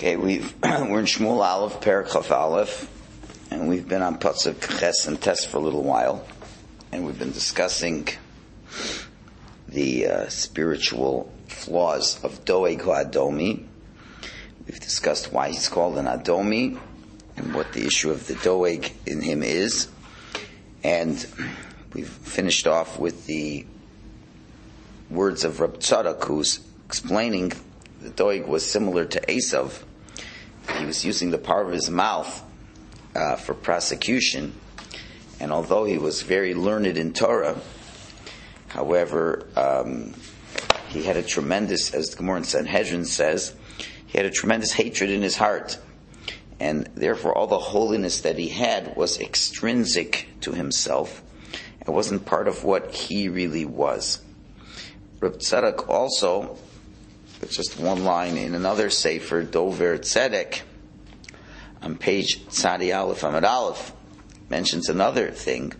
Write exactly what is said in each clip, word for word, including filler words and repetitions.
Okay, we've we're in Shmuel Aleph, Perek Chaf Aleph, and we've been on Pasuk Ches and Tes for a little while, and we've been discussing the uh, spiritual flaws of Doeg HaAdomi. We've discussed why he's called an Adomi and what the issue of the Doeg in him is, and we've finished off with the words of Reb Tzadok, who's explaining the Doeg was similar to Esav. He was using the power of his mouth uh, for prosecution, and although he was very learned in Torah, however, um, he had a tremendous, as the Gemara in Sanhedrin says, he had a tremendous hatred in his heart, and therefore all the holiness that he had was extrinsic to himself. It wasn't part of what he really was. Reb Tzadok also, it's just one line in another sefer, Dover Tzedek, on page Tzadi Aleph Amud Aleph, mentions another thing,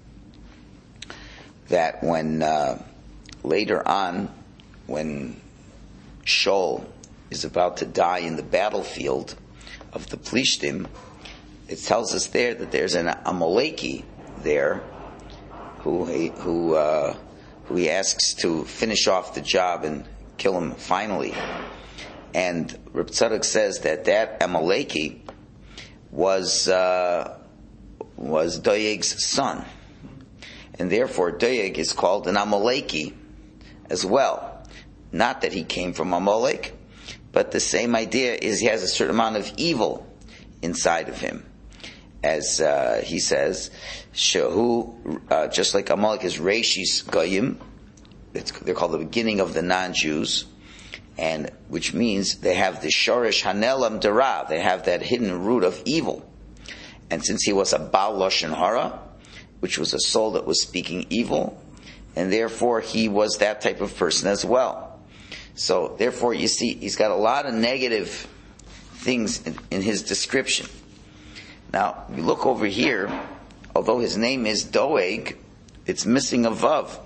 that when uh, later on, when Shaul is about to die in the battlefield of the Plishtim, it tells us there that there's an Amaleki there who who uh, who he asks to finish off the job and kill him finally. And Reb Tzadok says that that Amaleki was uh, was Doeg's son, and therefore Doeg is called an Amaleki as well. Not that he came from Amalek, but the same idea is he has a certain amount of evil inside of him, as uh, he says, Shehu, uh, just like Amalek is Reishis Goyim. It's, they're called the beginning of the non-Jews, and which means they have the Shorish Hanelam Dara. They have that hidden root of evil. And since he was a Baal Lashon Hara, which was a soul that was speaking evil, and therefore he was that type of person as well. So therefore you see, he's got a lot of negative things in, in his description. Now, you look over here, although his name is Doeg, it's missing a Vav.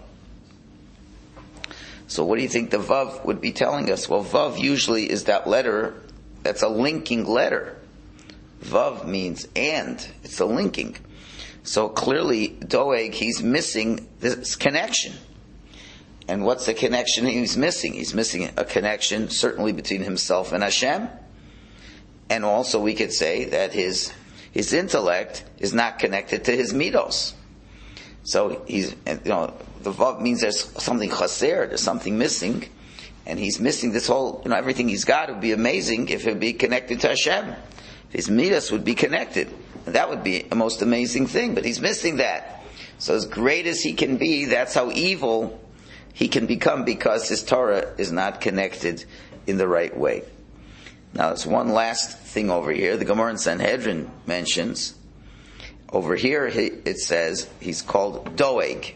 So what do you think the Vav would be telling us? Well, Vav usually is that letter that's a linking letter. Vav means and. It's a linking. So clearly, Doeg, he's missing this connection. And what's the connection he's missing? He's missing a connection certainly between himself and Hashem. And also we could say that his his intellect is not connected to his midos. So he's, you know, the Vav means there's something chaser, there's something missing, and he's missing this whole, you know, everything he's got. It would be amazing if it would be connected to Hashem. His midas would be connected, and that would be a most amazing thing, but he's missing that. So as great as he can be, that's how evil he can become, because his Torah is not connected in the right way. Now there's one last thing over here. The Gemara in Sanhedrin mentions, over here it says he's called Doeg.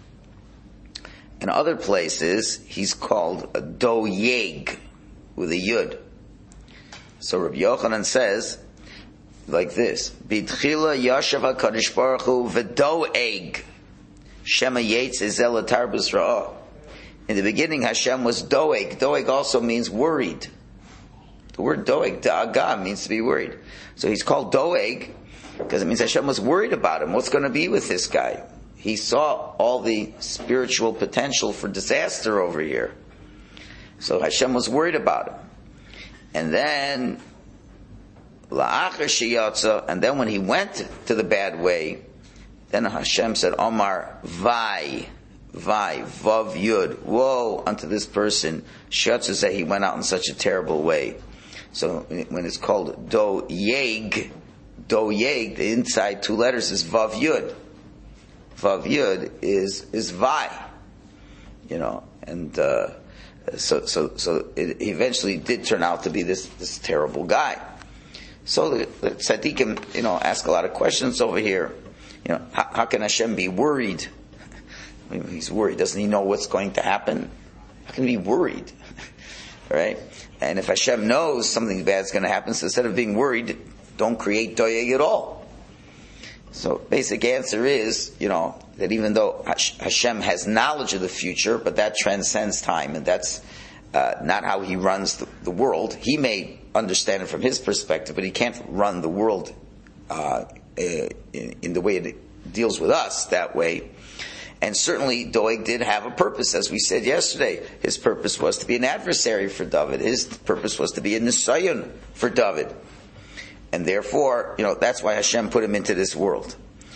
In other places, he's called a Doeg with a Yud. So Rabbi Yochanan says like this: B'tchila yashav HaKadosh Baruch Hu v'Doeg Shema Yetz Ezel Tarbus Ra'ah. In the beginning, Hashem was Doeg. Doeg also means worried. The word Doeg, Da'agah, means to be worried. So he's called Doeg because it means Hashem was worried about him. What's going to be with this guy? He saw all the spiritual potential for disaster over here. So Hashem was worried about him. And then, La'achar sheyatza, and then when he went to the bad way, then Hashem said, Omar, Vai, Vai, Vav Yud, woe unto this person. Sheyatza said he went out in such a terrible way. So when it's called Doeg, Doeg, the inside two letters is Vav Yud. Vav Yud is is Vai, you know, and uh, so so so it eventually did turn out to be this this terrible guy. So the, the tzaddikim, you know, ask a lot of questions over here. You know, how, how can Hashem be worried? I mean, he's worried. Doesn't he know what's going to happen? How can he be worried? Right? And if Hashem knows something bad is going to happen, so instead of being worried, don't create Doeg at all. So basic answer is, you know, that even though Hashem has knowledge of the future, but that transcends time, and that's uh, not how he runs the, the world. He may understand it from his perspective, but he can't run the world uh, in, in the way it deals with us that way. And certainly Doeg did have a purpose, as we said yesterday. His purpose was to be an adversary for David. His purpose was to be a nisayon for David. And therefore, you know, that's why Hashem put him into this world.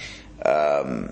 Um,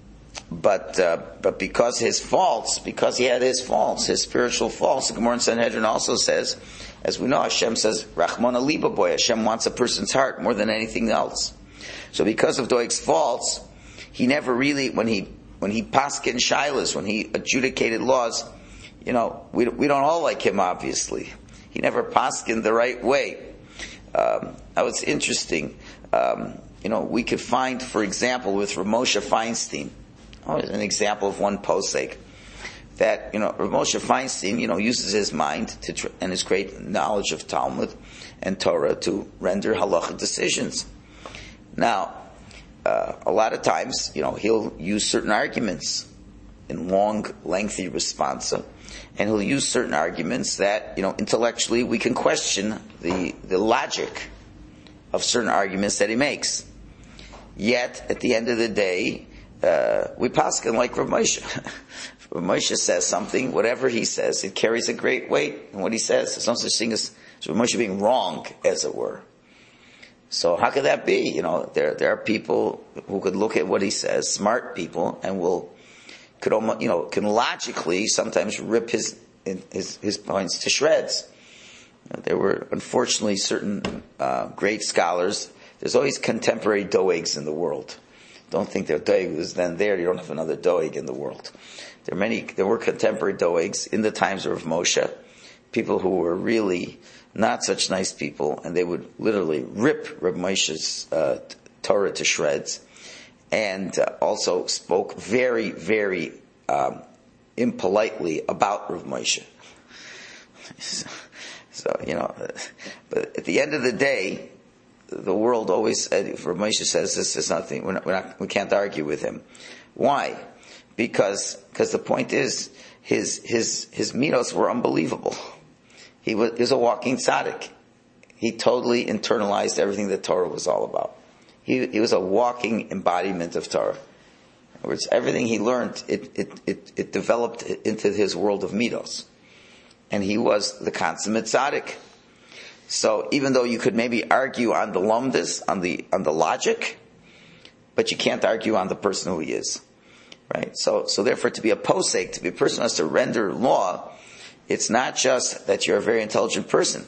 but uh, but because his faults, because he had his faults, his spiritual faults, the Gemara in Sanhedrin also says, as we know, Hashem says, Rachmana liba boy, Hashem wants a person's heart more than anything else. So because of Doeg's faults, he never really, when he when he paskin shilas, when he adjudicated laws, you know, we we don't all like him, obviously. He never paskin the right way. Um, now it's interesting. Um, you know, we could find, for example, with Rav Moshe Feinstein, oh, an example of one posek, that, you know, Rav Moshe Feinstein, you know, uses his mind to tr- and his great knowledge of Talmud and Torah to render halachic decisions. Now, uh, a lot of times, you know, he'll use certain arguments in long, lengthy responsa, and he'll use certain arguments that, you know, intellectually we can question the the logic of certain arguments that he makes. Yet, at the end of the day, uh, we paskin like Rav Moshe. Rav Moshe says something, whatever he says, it carries a great weight in what he says. There's no such thing as Rav Moshe being wrong, as it were. So how could that be? You know, there there are people who could look at what he says, smart people, and will could almost, you know, can logically sometimes rip his his, his points to shreds. There were unfortunately certain uh, great scholars. There's always contemporary Doegs in the world. Don't think that Doeg was then there. You don't have another Doeg in the world. There are many. There were contemporary Doegs in the times of Moshe, people who were really not such nice people, and they would literally rip Rav Moshe's uh, Torah to shreds, and uh, also spoke very, very um, impolitely about Rav Moshe. So, you know, but at the end of the day, the world always, if Rav Moshe says this is nothing, we're not, we're not, we can't argue with him. Why? Because, because the point is, his, his, his mitos were unbelievable. He was, he was a walking tzaddik. He totally internalized everything that Torah was all about. He, he was a walking embodiment of Torah. In other words, everything he learned, it, it, it, it developed into his world of mitos. And he was the consummate tzaddik. So even though you could maybe argue on the lumdus, on the, on the logic, but you can't argue on the person who he is. Right? So, so therefore to be a posek, to be a person who has to render law, it's not just that you're a very intelligent person.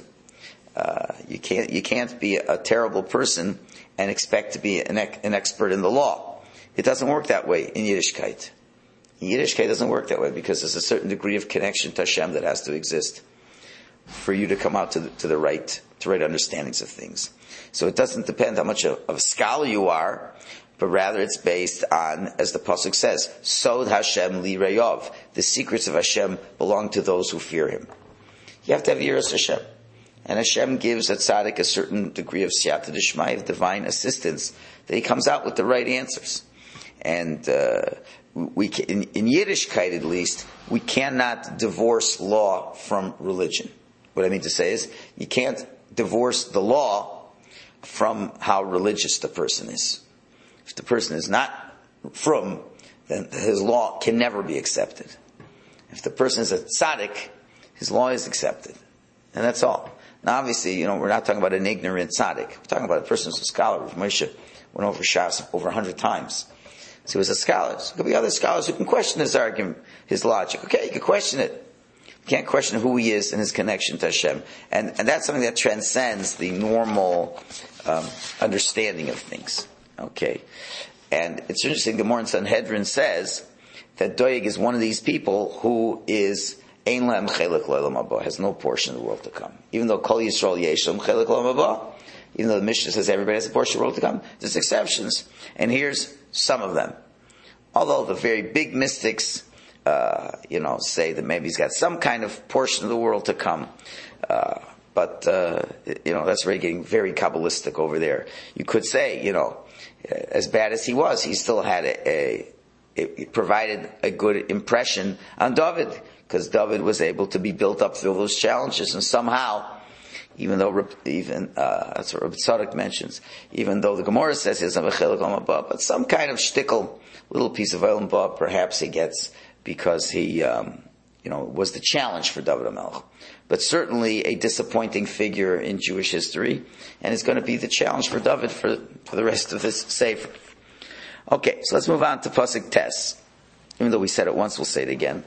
Uh, you can't, you can't be a terrible person and expect to be an, an expert in the law. It doesn't work that way in Yiddishkeit. In Yiddishkeit it doesn't work that way because there's a certain degree of connection to Hashem that has to exist for you to come out to the, to the right, to right understandings of things. So it doesn't depend how much of, of a scholar you are, but rather it's based on, as the pasuk says, Sod Hashem li reyov. The secrets of Hashem belong to those who fear Him. You have to have yiras Hashem. And Hashem gives a tzaddik a certain degree of siyata d'shmai, of divine assistance, that he comes out with the right answers. And uh, we can, in, in Yiddishkeit at least, we cannot divorce law from religion. What I mean to say is, you can't divorce the law from how religious the person is. If the person is not from, then his law can never be accepted. If the person is a tzaddik, his law is accepted. And that's all. Now obviously, you know, we're not talking about an ignorant tzaddik. We're talking about a person who's a scholar. Moshe went over Shas over a hundred times. So he was a scholar. So there could be other scholars who can question his argument, his logic. Okay, you can question it. You can't question who he is and his connection to Hashem. And, and that's something that transcends the normal um, understanding of things. Okay. And it's interesting, the Gemara in Sanhedrin says that Doeg is one of these people who is Ein Lehem Chelek L'Olam Haba, has no portion of the world to come. Even though Kol Yisrael Yesh Lehem Chelek L'Olam Haba, even though the Mishnah says everybody has a portion of the world to come, there's exceptions. And here's some of them. Although the very big mystics, uh, you know, say that maybe he's got some kind of portion of the world to come. Uh, but, uh, you know, that's really getting very Kabbalistic over there. You could say, you know, as bad as he was, he still had a, a it provided a good impression on David, because David was able to be built up through those challenges and somehow even though even uh, that's what Rabbi Tzadok mentions. Even though the Gemara says he doesn't have a chelik on above, but some kind of shtickle, little piece of oil above, perhaps he gets because he, um, you know, was the challenge for David HaMelech. But certainly a disappointing figure in Jewish history, and it's going to be the challenge for David for for the rest of this sefer. Okay, so let's move on to Pasuk Tes. Even though we said it once, we'll say it again.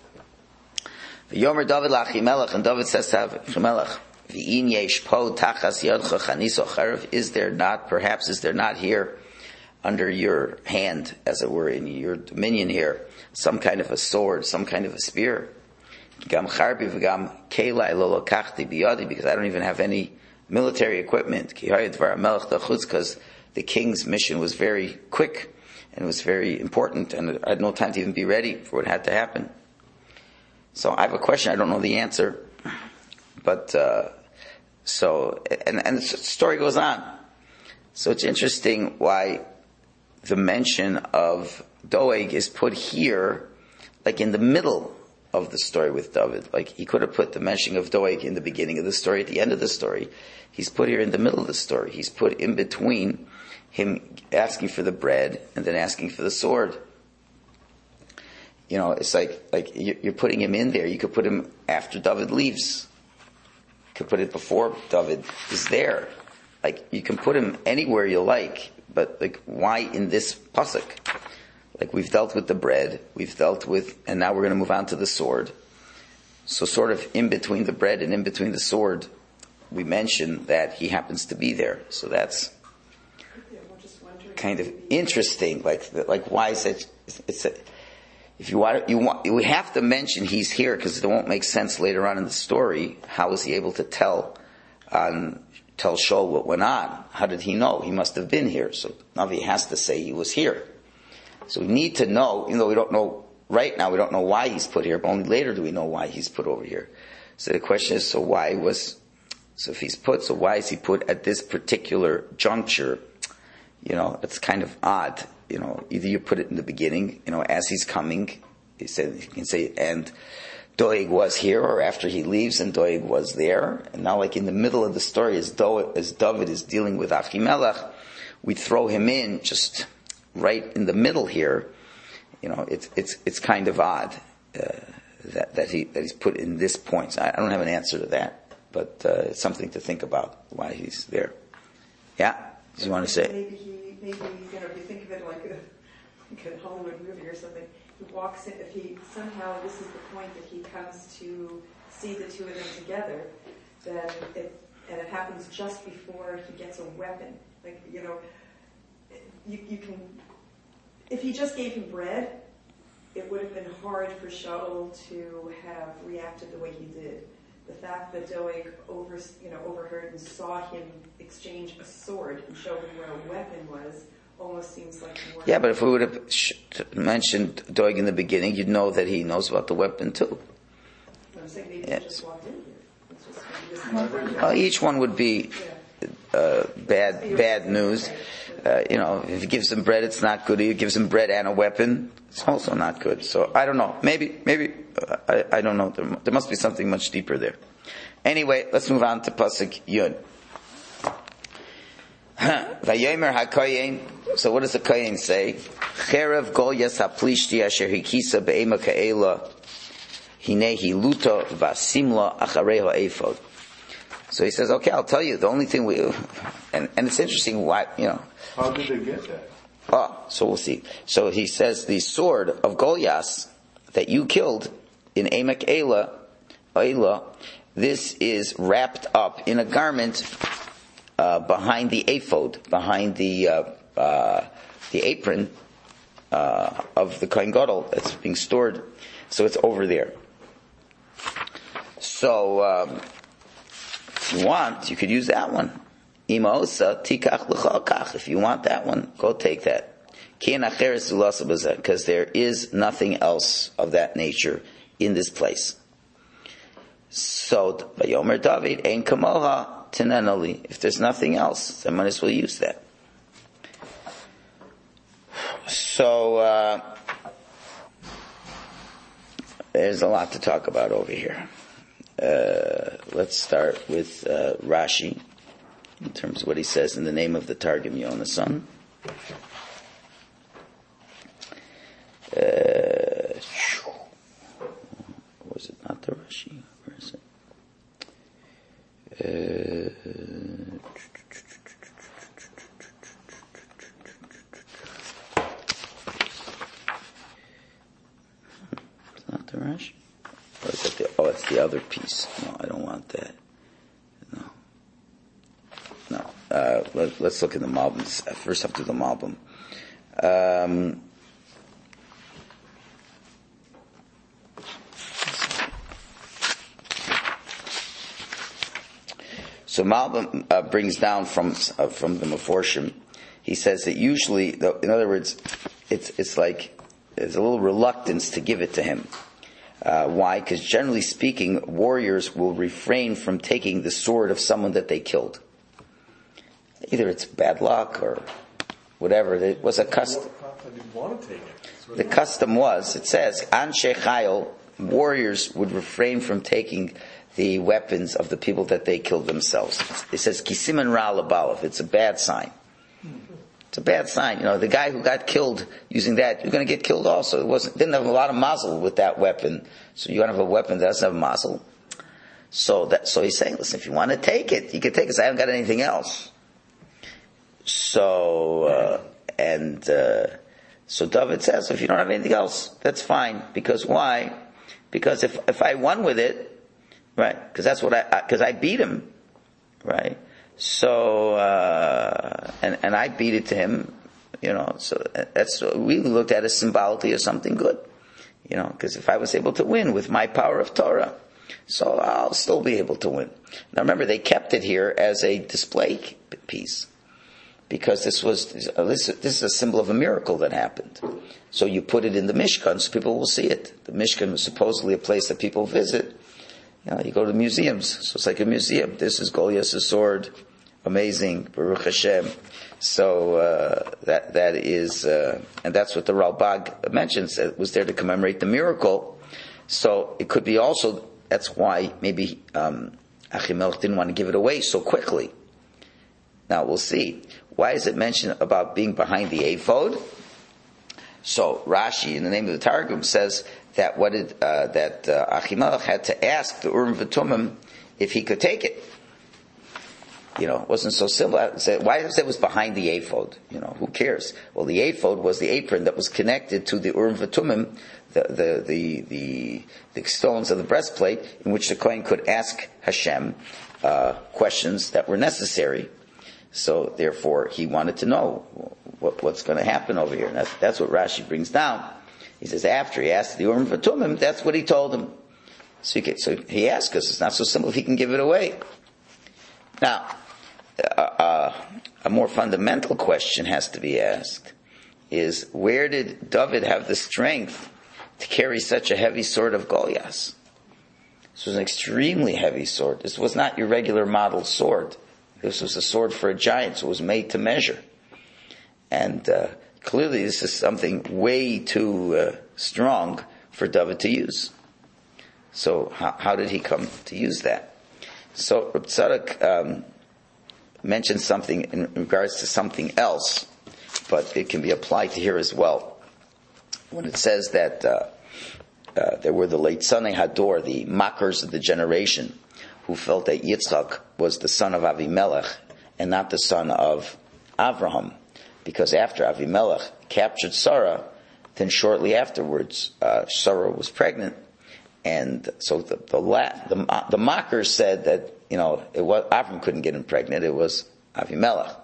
Yomer David laChimelech, and David says to Achimelech, V'in yesh po tachas yodcha chaniso charev. Is there not, perhaps, is there not here, under your hand, as it were, in your dominion here, some kind of a sword, some kind of a spear? Gam charbi v'gam kelai lo lokachti biyadi, because I don't even have any military equipment. Ki hayad dvar hamelech dachutz, because the king's mission was very quick and it was very important, and I had no time to even be ready for what had to happen. So I have a question. I don't know the answer, but uh, so and and the story goes on. So it's interesting why the mention of Doeg is put here, like in the middle of the story with David. Like he could have put the mention of Doeg in the beginning of the story, at the end of the story. He's put here in the middle of the story. He's put in between him asking for the bread and then asking for the sword. You know, it's like like you're putting him in there. You could put him after David leaves. You could put it before David is there. Like you can put him anywhere you like, but like why in this pasuk? Like we've dealt with the bread, we've dealt with, and now we're going to move on to the sword. So sort of in between the bread and in between the sword, we mention that he happens to be there. So that's kind of interesting. Like like why is it? It's a, if you want, you want, you have to mention he's here because it won't make sense later on in the story. How was he able to tell on tell Shaul what went on? How did he know? He must have been here. So Navi has to say he was here. So we need to know, even though we don't know right now, we don't know why he's put here, but only later do we know why he's put over here. So the question is, so why was, so if he's put, so why is he put at this particular juncture? You know, it's kind of odd. You know, either you put it in the beginning, you know, as he's coming, he said, you can say, and Doeg was here, or after he leaves and Doeg was there. And now like in the middle of the story, as, Do- as David is dealing with Achimelech, we throw him in just right in the middle here. You know, it's it's it's kind of odd uh, that that he that he's put in this point. So I, I don't have an answer to that, but uh, it's something to think about why he's there. Yeah, do you want to say? Maybe he, maybe you know, if you think of it like a, like a Hollywood movie or something, he walks in. If he somehow this is the point that he comes to see the two of them together, then it and it happens just before he gets a weapon. Like you know, you you can. If he just gave him bread, it would have been hard for Shaul to have reacted the way he did. The fact that Doeg over, you know, overheard and saw him exchange a sword and show him where a weapon was almost seems like more. Yeah, but if we would have sh- mentioned Doeg in the beginning, you'd know that he knows about the weapon too. I'm saying maybe yes. he just walked in here. It's just, maybe this uh, each one would be uh, bad bad news. Uh, you know, if he gives him bread, it's not good. If he gives him bread and a weapon, it's also not good. So I don't know. Maybe, maybe uh, I, I don't know. There, there must be something much deeper there. Anyway, let's move on to pasuk Yud. Vayomer hakoyin. So what does the koyin say? Cherev golyas haplishti asher hikisa be'ema ka'ela hinehi luto vasimla achareho ephod. So he says, okay, I'll tell you. The only thing we, and, and it's interesting why, you know. How did they get that? Oh, so we'll see. So he says, the sword of Goliath that you killed in Emek Elah, Elah, this is wrapped up in a garment uh, behind the ephod, behind the uh, uh, the apron uh, of the Kohen Gadol that's being stored. So it's over there. So um, if you want, you could use that one. Imaosa tikach l'chakach. If you want that one, go take that. Because there is nothing else of that nature in this place. So, Vayomer David, Ein kamoha tenenali. If there's nothing else, then might as well use that. So, uh, there's a lot to talk about over here. uh, let's start with uh, Rashi in terms of what he says in the name of the Targum Yonasan. Uh, was it not the Rashi? Where is it? Uh, it's not the Rashi. Or is it the, oh, it's the other piece. No, I don't want that. No. No. Uh, let, let's look at the Malbim. First, up to the Malbim. Um, So Malbim uh, brings down from uh, from the Meforshim. He says that usually, in other words, it's it's like there's a little reluctance to give it to him. Uh, why? Because generally speaking, warriors will refrain from taking the sword of someone that they killed. Either it's bad luck or whatever. It was a custom. The custom was, it says, Anshe Chayil, warriors would refrain from taking the weapons of the people that they killed themselves. It says Kisiman Ra Labalov. It's a bad sign. It's a bad sign. You know, the guy who got killed using that, you're going to get killed also. It wasn't didn't have a lot of muzzle with that weapon. So you don't have a weapon that doesn't have muzzle. So that so he's saying, listen, if you want to take it, you can take it. I haven't got anything else. So uh, and uh, so David says, if you don't have anything else, that's fine. Because why? Because if if I won with it. Right, because that's what I, because I, I beat him, right? So, uh, and, and I beat it to him, you know, so that's, we looked at it symbolically as something good, you know, because if I was able to win with my power of Torah, so I'll still be able to win. Now remember, they kept it here as a display piece, because this was, this, this is a symbol of a miracle that happened. So you put it in the Mishkan so people will see it. The Mishkan was supposedly a place that people visit. You know, you go to museums, so it's like a museum. This is Goliath's sword, amazing, Baruch Hashem. So uh, that that is, uh, and that's what the Ralbag mentions. It was there to commemorate the miracle. So it could be also. That's why maybe um, Achimelech didn't want to give it away so quickly. Now we'll see. Why is it mentioned about being behind the ephod? So Rashi, in the name of the Targum, says that what it, uh, that uh, Achimelech had to ask the Urim V'Tumim if he could take it. You know, it wasn't so simple. Why did it say it was behind the ephod? You know, who cares? Well, the ephod was the apron that was connected to the Urim V'Tumim, the the the the, the stones of the breastplate, in which the Kohen could ask Hashem uh, questions that were necessary. So, therefore, he wanted to know what, what's going to happen over here. And that's, that's what Rashi brings down. He says after he asked the Urim V'Tumim, that's what he told him. So he, can, so he asked us, it's not so simple if he can give it away. Now, uh, uh, a more fundamental question has to be asked, is where did David have the strength to carry such a heavy sword of Goliath? This was an extremely heavy sword. This was not your regular model sword. This was a sword for a giant, so it was made to measure. And uh, clearly this is something way too uh, strong for David to use. So how, how did he come to use that? So Reb Tzadok um, mentioned something in regards to something else, but it can be applied to here as well. When it says that uh, uh, there were the late Sanei Hador, the mockers of the generation, who felt that Yitzchak was the son of Avimelech and not the son of Avraham, because after Avimelech captured Sarah, then shortly afterwards uh, Sarah was pregnant, and so the the, la- the the mockers said that you know it was Avram couldn't get him pregnant; it was Avimelech.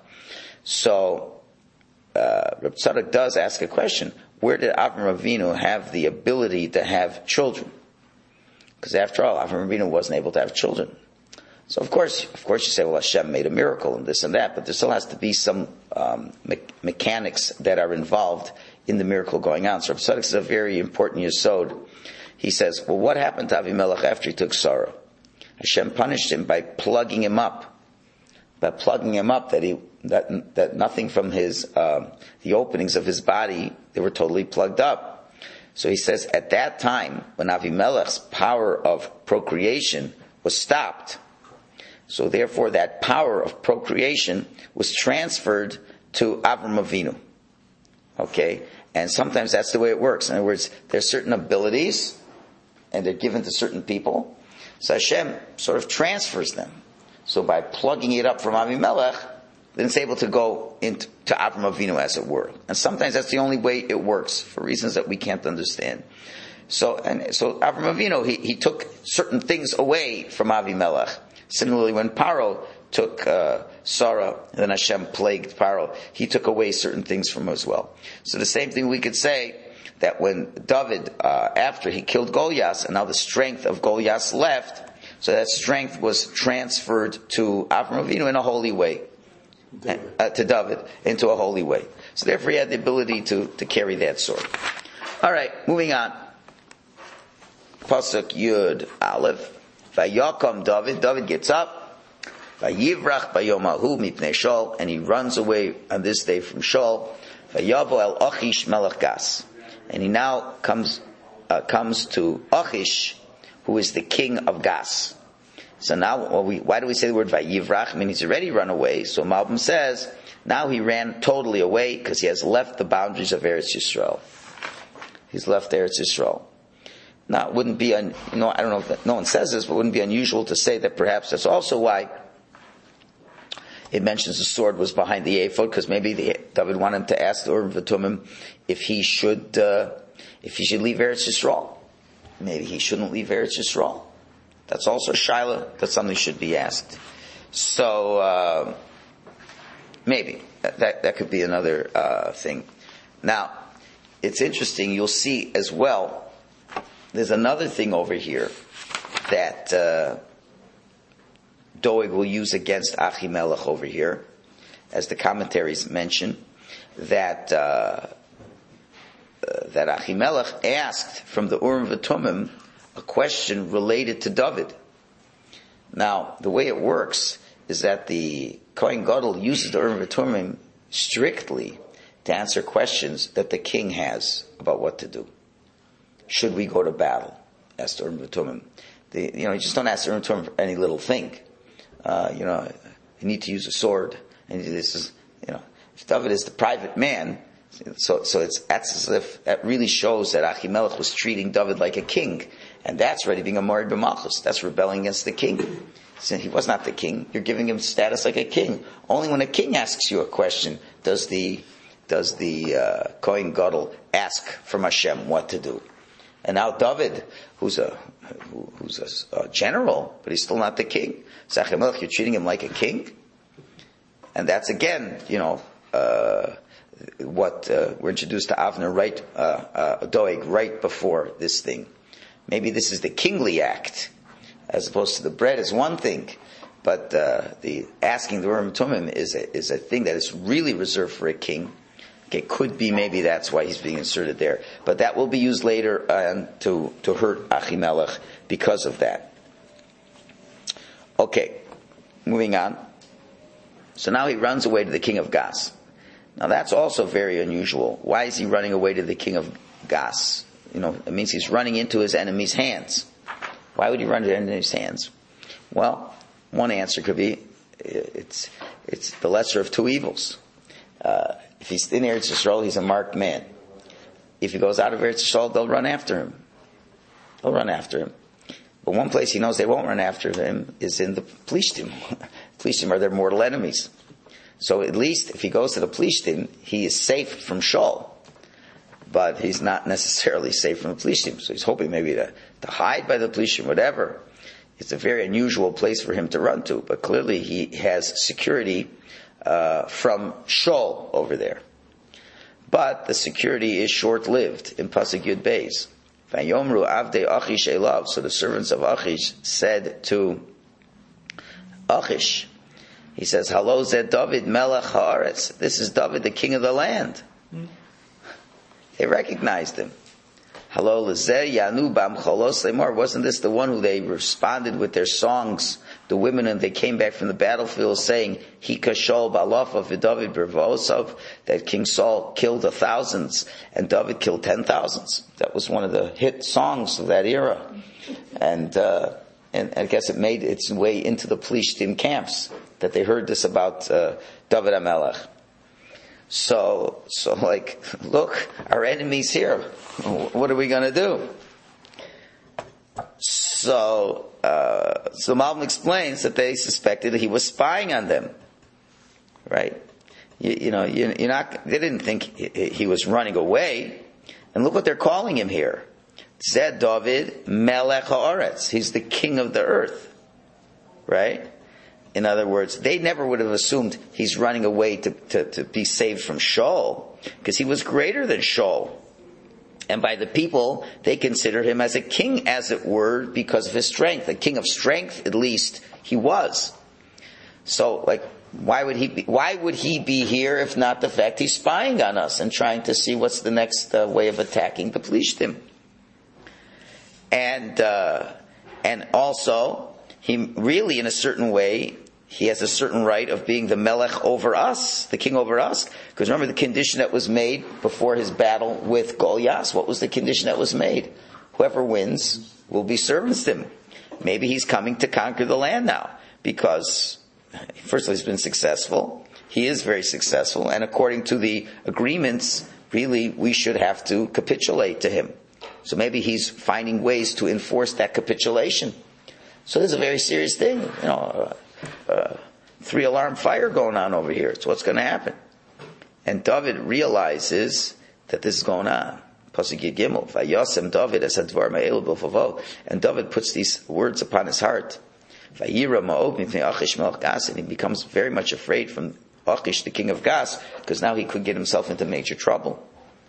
So uh, Reb Tzadok does ask a question: where did Avram Avinu have the ability to have children? Because after all, Avram Avinu wasn't able to have children. So of course, of course, you say, well, Hashem made a miracle and this and that, but there still has to be some um, me- mechanics that are involved in the miracle going on. So Reb Tzadok is a very important yesod. He says, well, what happened to Avimelech after he took Sarah? Hashem punished him by plugging him up, by plugging him up that he that that nothing from his uh, the openings of his body, they were totally plugged up. So he says, at that time, when Avimelech's power of procreation was stopped. So therefore that power of procreation was transferred to Avram Avinu. Okay? And sometimes that's the way it works. In other words, there's certain abilities, and they're given to certain people. So Hashem sort of transfers them. So by plugging it up from Avimelech, then it's able to go into to Avram Avinu, as it were. And sometimes that's the only way it works, for reasons that we can't understand. So, and so Avram Avinu, he, he took certain things away from Avimelech. Similarly, when Paro took uh, Sarah, and then Hashem plagued Paro, he took away certain things from him as well. So the same thing we could say, that when David, uh, after he killed Goliath, and now the strength of Goliath left, so that strength was transferred to Avram Avinu in a holy way. Uh, to David, into a holy way. So therefore he had the ability to, to carry that sword. Alright, moving on. Pasuk Yud Aleph. Vayakam David, David gets up. Vayivrach bayom ahu mipnei Shaul, and he runs away on this day from Shaul. Vayavo el Achish melech Gas. And he now comes, uh, comes to Achish, who is the king of Gas. So now, well, we, why do we say the word Vayivrach? I mean, he's already run away. So Malbim says, now he ran totally away because he has left the boundaries of Eretz Yisrael. He's left Eretz Yisrael. Now, it wouldn't be, un, you know, I don't know if that, no one says this, but it wouldn't be unusual to say that perhaps that's also why it mentions the sword was behind the ephod, because maybe the, David wanted him to ask the Urim V'Tumim if he should, uh, if he should leave Eretz Yisrael. Maybe he shouldn't leave Eretz Yisrael. That's also Shaila. That's something should be asked. So, uh, maybe. That, that, that could be another, uh, thing. Now, it's interesting, you'll see as well, there's another thing over here that, uh, Doeg will use against Achimelech over here, as the commentaries mention, that, uh, uh that Achimelech asked from the Urim V'Tumim a question related to David. Now, the way it works is that the Kohen Gadol uses the Urim V'Tumim strictly to answer questions that the king has about what to do. Should we go to battle? Ask the Urim V'Tumim. The, you know, you just don't ask the Urim V'Tumim for any little thing. Uh, you know, you need to use a sword. And this is, you know, if David is the private man, so so it's that's as if that really shows that Achimelech was treating David like a king. And that's already being a Morid B'Malchus. That's rebelling against the king. So he was not the king. You're giving him status like a king. Only when a king asks you a question does the does the uh, Kohen Gadol ask from Hashem what to do. And now David, who's a who, who's a, a general, but he's still not the king. So Achimelech, you're treating him like a king. And that's again, you know, uh, what uh, we're introduced to Avner right, uh, uh, Doeg right before this thing. Maybe this is the kingly act, as opposed to the bread is one thing, but uh, the asking the Urim Tumim is a, is a thing that is really reserved for a king. Okay, could be maybe that's why he's being inserted there, but that will be used later uh, to to hurt Achimelech because of that. Okay, moving on. So now he runs away to the king of Gas. Now that's also very unusual. Why is he running away to the king of Gas? You know, it means he's running into his enemy's hands. Why would he run into his enemy's hands? Well, one answer could be it's it's the lesser of two evils. Uh, if he's in Eretz Yisrael, he's a marked man. If he goes out of Eretz Yisrael, they'll run after him. They'll run after him. But one place he knows they won't run after him is in the Plishtim. Plishtim are their mortal enemies. So at least if he goes to the Plishtim, he is safe from Shaul. But he's not necessarily safe from the Plishtim. So he's hoping maybe to, to hide by the Plishtim, whatever. It's a very unusual place for him to run to. But clearly he has security uh, from Shaul over there. But the security is short-lived in Pasuk Yud Beis. Vayomru avdei Achish elav. So the servants of Achish said to Achish, he says, Halo zed David melech haaretz. This is David, the king of the land. Mm. They recognized him. Halo lezeh yanu bam cholos lemor. Wasn't this the one who they responded with their songs, the women, and they came back from the battlefield saying, Hika Shaul balafa v'David b'rvosov, that King Saul killed the thousands and David killed ten thousands. That was one of the hit songs of that era. And uh, and I guess it made its way into the Plishtim camps that they heard this about uh, David HaMelech. So, so like, look, our enemy's here. What are we going to do? So, uh, so Malbim explains that they suspected that he was spying on them, right? You, you know, you, you're not. They didn't think he, he was running away, and look what they're calling him here: Zed David Melech Haaretz. He's the king of the earth, right? In other words, they never would have assumed he's running away to to, to be saved from Shaul, because he was greater than Shaul. And by the people, they considered him as a king, as it were, because of his strength. A king of strength, at least, he was. So, like, why would he be, why would he be here if not the fact he's spying on us and trying to see what's the next uh, way of attacking the Plishtim? And, uh, and also, he really, in a certain way, he has a certain right of being the melech over us, the king over us. Because remember the condition that was made before his battle with Goliath. What was the condition that was made? Whoever wins will be servants to him. Maybe he's coming to conquer the land now. Because, first of all, he's been successful. He is very successful. And according to the agreements, really, we should have to capitulate to him. So maybe he's finding ways to enforce that capitulation. So this is a very serious thing. You know, uh, uh, three alarm fire going on over here. It's what's going to happen. And David realizes that this is going on. Pasuk Gimel, Vayasem David es hadvar ma'elu b'lfavo. And David puts these words upon his heart. Vayira ma'od mipnei Achish melech Gas, and he becomes very much afraid from Achish, the king of Gas, because now he could get himself into major trouble.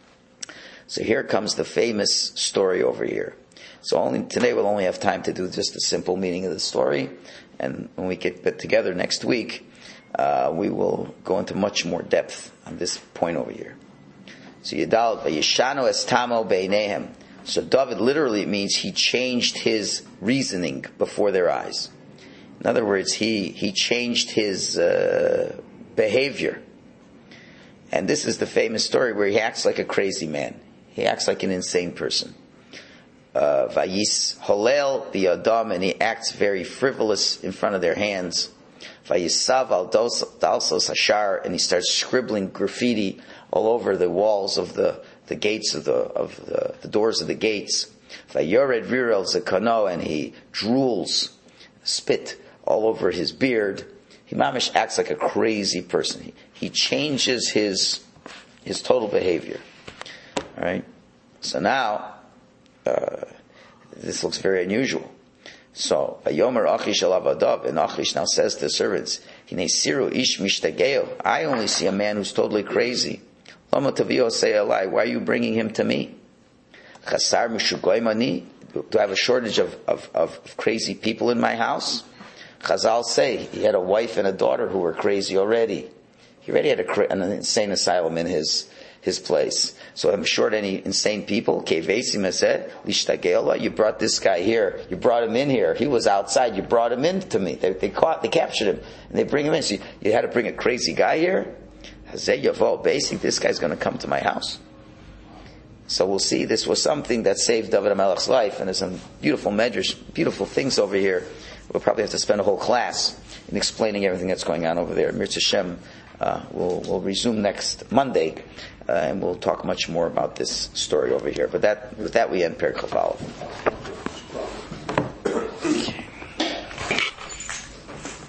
So here comes the famous story over here. So only today we'll only have time to do just a simple meaning of the story, and when we get together next week, uh, we will go into much more depth on this point over here. So Yidal vayishano es tamo beinehem. So David literally means he changed his reasoning before their eyes. In other words, he he changed his uh, behavior. And this is the famous story where he acts like a crazy man. He acts like an insane person. Vayis holel biyadam, and he acts very frivolous in front of their hands. Vayisav al dalsos hashar, and he starts scribbling graffiti all over the walls of the, the gates of the of the, the doors of the gates. Vayored virel zekano, and he drools, spit all over his beard. He mamish acts like a crazy person. He, he changes his his total behavior. All right. So now. Uh, this looks very unusual. So, Vayomer Achish alav adav, and Achish now says to the servants, Hinei siru ish mishtageo. I only see a man who's totally crazy. Lama tavio say alai. Why are you bringing him to me? Chasar mishugoymani. Do I have a shortage of, of, of crazy people in my house? Chazal say he had a wife and a daughter who were crazy already. He already had a, an insane asylum in his his place. So I'm short any insane people. Kevesim said, Lishtagela, you brought this guy here. You brought him in here. He was outside. You brought him in to me. They, they caught, they captured him, and they bring him in. So you, you had to bring a crazy guy here? Hazeh Yavo, basically, this guy's going to come to my house. So we'll see. This was something that saved David HaMelech's life, and there's some beautiful measures, beautiful things over here. We'll probably have to spend a whole class in explaining everything that's going on over there. Mirz Hashem, uh, we'll, we'll resume next Monday. Uh, and we'll talk much more about this story over here. But that, with that, we end Perek Chaf Aleph.